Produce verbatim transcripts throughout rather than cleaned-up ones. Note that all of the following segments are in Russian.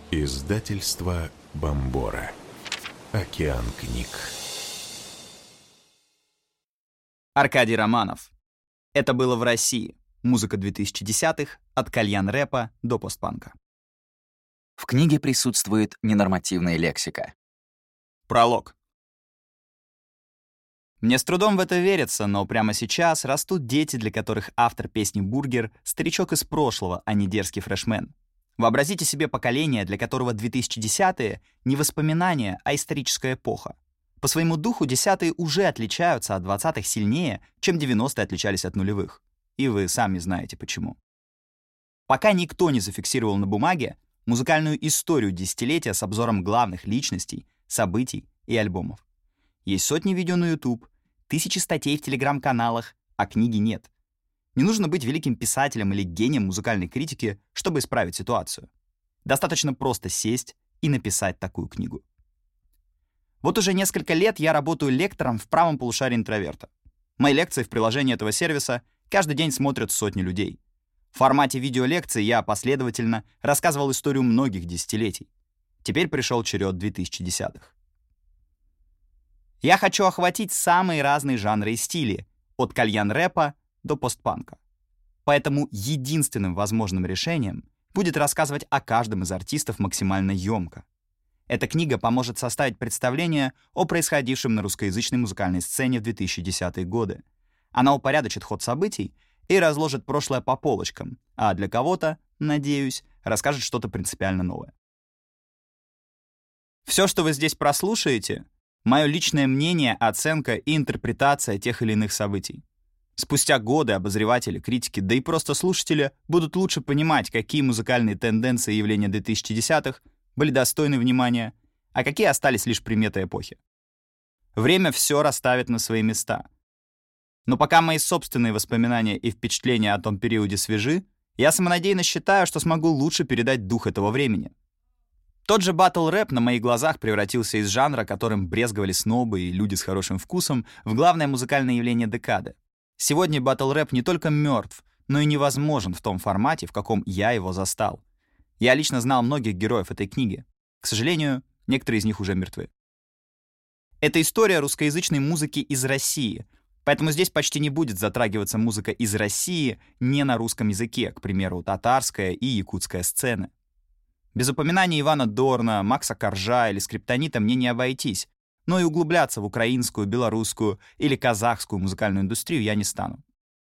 Издательство Бомбора. Океан книг. Аркадий Романов. Это было в России. Музыка две тысячи десятых, от кальян-рэпа до постпанка. В книге присутствует ненормативная лексика. Пролог. Мне с трудом в это верится, но прямо сейчас растут дети, для которых автор песни «Бургер» — старичок из прошлого, а не дерзкий фрешмен. Вообразите себе поколение, для которого две тысячи десятые — не воспоминания, а историческая эпоха. По своему духу десятые уже отличаются от двадцатых сильнее, чем девяностые отличались от нулевых. И вы сами знаете почему. Пока никто не зафиксировал на бумаге музыкальную историю десятилетия с обзором главных личностей, событий и альбомов. Есть сотни видео на YouTube, тысячи статей в телеграм-каналах, а книги нет. Не нужно быть великим писателем или гением музыкальной критики, чтобы исправить ситуацию. Достаточно просто сесть и написать такую книгу. Вот уже несколько лет я работаю лектором в правом полушарии интроверта. Мои лекции в приложении этого сервиса каждый день смотрят сотни людей. В формате видеолекций я последовательно рассказывал историю многих десятилетий. Теперь пришел черед две тысячи десятых. Я хочу охватить самые разные жанры и стили, от кальян-рэпа до постпанка. Поэтому единственным возможным решением будет рассказывать о каждом из артистов максимально ёмко. Эта книга поможет составить представление о происходившем на русскоязычной музыкальной сцене в две тысячи десятые годы. Она упорядочит ход событий и разложит прошлое по полочкам, а для кого-то, надеюсь, расскажет что-то принципиально новое. Все, что вы здесь прослушаете, мое личное мнение, оценка и интерпретация тех или иных событий. Спустя годы обозреватели, критики, да и просто слушатели будут лучше понимать, какие музыкальные тенденции и явления две тысячи десятых были достойны внимания, а какие остались лишь приметой эпохи. Время все расставит на свои места. Но пока мои собственные воспоминания и впечатления о том периоде свежи, я самонадеянно считаю, что смогу лучше передать дух этого времени. Тот же батл-рэп на моих глазах превратился из жанра, которым брезговали снобы и люди с хорошим вкусом, в главное музыкальное явление декады. Сегодня батл-рэп не только мертв, но и невозможен в том формате, в каком я его застал. Я лично знал многих героев этой книги. К сожалению, некоторые из них уже мертвы. Это история русскоязычной музыки из России, поэтому здесь почти не будет затрагиваться музыка из России не на русском языке, к примеру, татарская и якутская сцены. Без упоминания Ивана Дорна, Макса Коржа или Скриптонита мне не обойтись, но и углубляться в украинскую, белорусскую или казахскую музыкальную индустрию я не стану.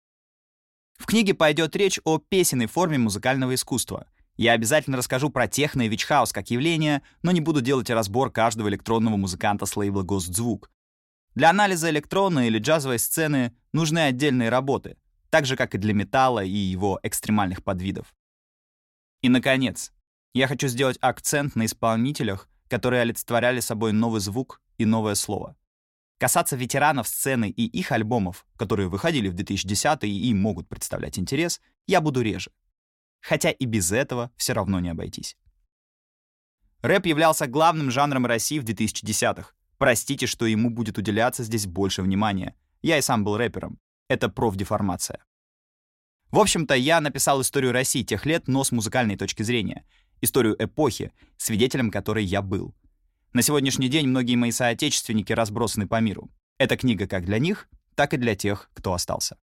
В книге пойдет речь о песенной форме музыкального искусства. Я обязательно расскажу про техно и вич-хаус как явление, но не буду делать разбор каждого электронного музыканта с лейбла «Госзвук». Для анализа электронной или джазовой сцены нужны отдельные работы, так же, как и для металла и его экстремальных подвидов. И, наконец, я хочу сделать акцент на исполнителях, которые олицетворяли собой новый звук и новое слово. Касаться ветеранов сцены и их альбомов, которые выходили в две тысячи десятые и могут представлять интерес, я буду реже. Хотя и без этого все равно не обойтись. Рэп являлся главным жанром России в две тысячи десятых. Простите, что ему будет уделяться здесь больше внимания. Я и сам был рэпером. Это профдеформация. В общем-то, я написал историю России тех лет, но с музыкальной точки зрения. Историю эпохи, свидетелем которой я был. На сегодняшний день многие мои соотечественники разбросаны по миру. Эта книга как для них, так и для тех, кто остался.